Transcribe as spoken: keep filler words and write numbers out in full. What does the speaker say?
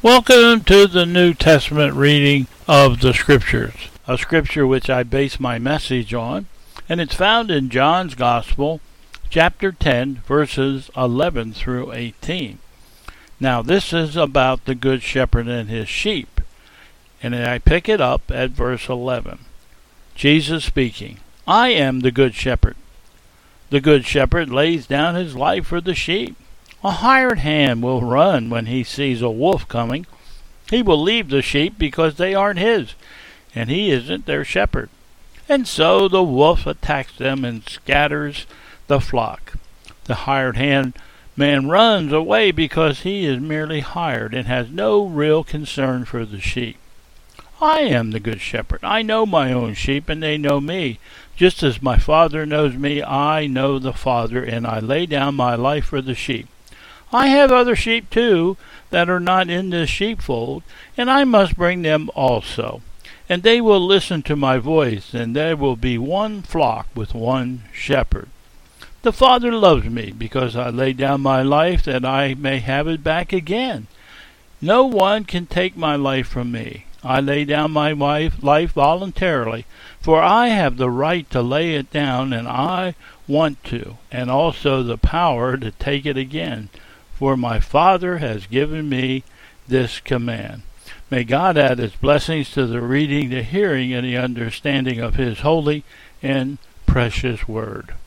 Welcome to the New Testament reading of the Scriptures, a scripture which I base my message on, and it's found in John's Gospel, chapter ten, verses eleven through eighteen. Now, this is about the Good Shepherd and his sheep, and I pick it up at verse eleven. Jesus speaking, "I am the Good Shepherd. The Good Shepherd lays down his life for the sheep. A hired hand will run when he sees a wolf coming. He will leave the sheep because they aren't his, and he isn't their shepherd. And so the wolf attacks them and scatters the flock. The hired hand man runs away because he is merely hired and has no real concern for the sheep. I am the Good Shepherd. I know my own sheep, and they know me. Just as my Father knows me, I know the Father, and I lay down my life for the sheep. I have other sheep too that are not in this sheepfold, and I must bring them also. And they will listen to my voice, and there will be one flock with one shepherd. The Father loves me because I lay down my life that I may have it back again. No one can take my life from me. I lay down my life voluntarily, for I have the right to lay it down, and I want to, and also the power to take it again. For my Father has given me this command." May God add his blessings to the reading, the hearing, and the understanding of his holy and precious word.